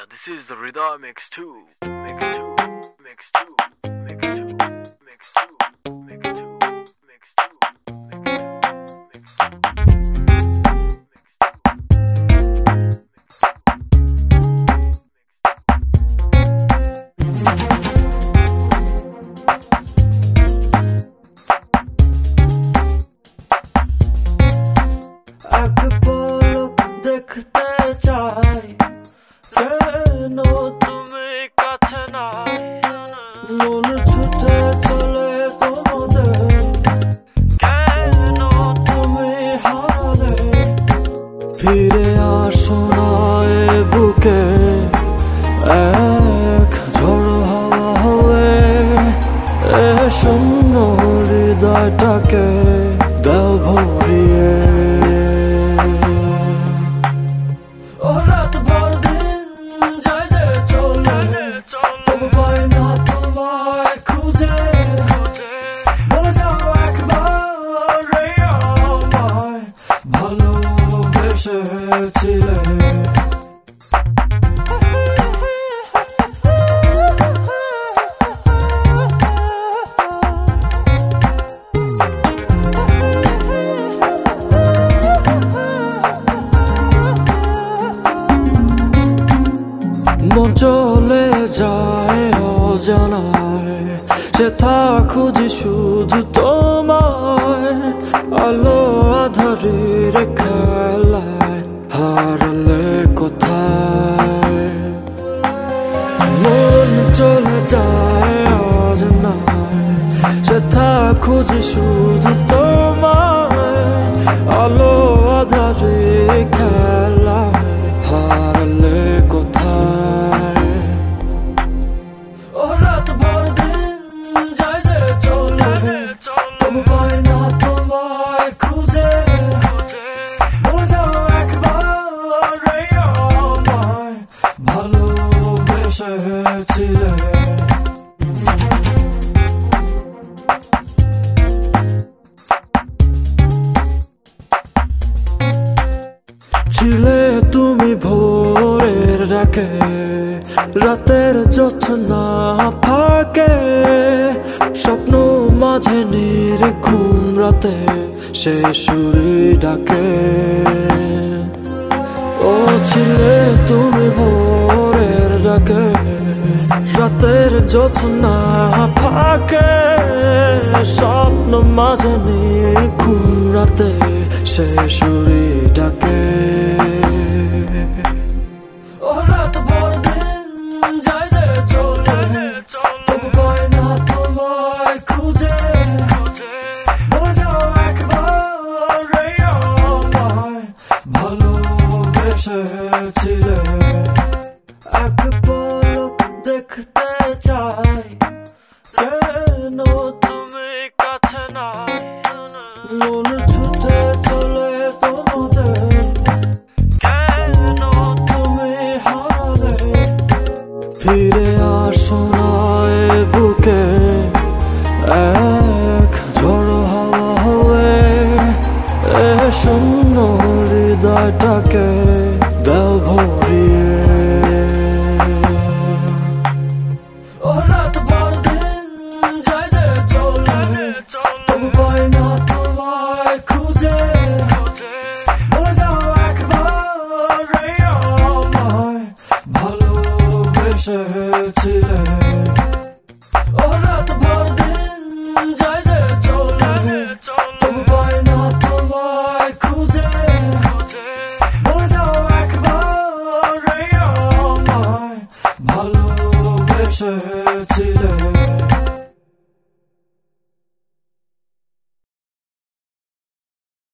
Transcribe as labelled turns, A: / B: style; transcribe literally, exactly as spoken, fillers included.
A: Yeah, this is the Rida Mix two. Mix two. Mix two. Mix two. Mix two. Mix two. Mix two. Mix two.
B: দেখতে চাই কেন তুমি কাছে নাই মন ছুটে চলে তোমাদের কেন তুমি হারালে ফিরে আসো না এ বুকে এক ঝড়ো হাওয়া হয়ে এ শূন্য হৃদয়টাকে দাও ভরিয়ে মন চলে যায় অজানায় সেথা খুঁজি শুধু তোমায় আলো আধারের খেলায় হারালে কোথায় মন চলে যায় অজানায় সেথা খুঁজি শুধু তোমায় আলো আধারের খেলায় হারালে কোথায় ও রাত ভর দিন যায় যে চলে তবু পাই না তোমায় খুঁজে বোঝাও একবার আমায় ভালোবেসেছিলে ছিলে তুমি ভোরের ডাকে রাতের জোছনা ফাঁকে স্বপ্ন মাঝে নির্ঘুম রাতে সে সুরে ডাকে ও ছিলে তুমি ভোরের ডাকে রাতের জোছনা ফাঁকে স্বপ্ন মাঝে নির্ঘুম রাতে সে সুরে ডাকে ও রাত ভর দিন যায় যে চলে তবু পাই না তোমায় খুঁজে বোঝাও একবার আমায় ভালোবেসেছিলে এক পলক দেখতে চাই কেন তুমি কাছে নাই মন ছুটে চলে তোমাদের কেন তুমি হারালে ফিরে আসো না এ বুকে এক ঝড়ো হাওয়া হয়ে এ শূন্য হৃদয়টাকে দাও ভরিয়ে ও রাত ভর দিন যায় যে চলে তবু পাই না তোমায় খুঁজে বোঝাও একবার আমায় ভালোবেসেছিলে ও রাত ভর দিন যায় যে চলে তবু পাই না তোমায় খুঁজে বোঝাও একবার আমায় ভালোবেসেছিলে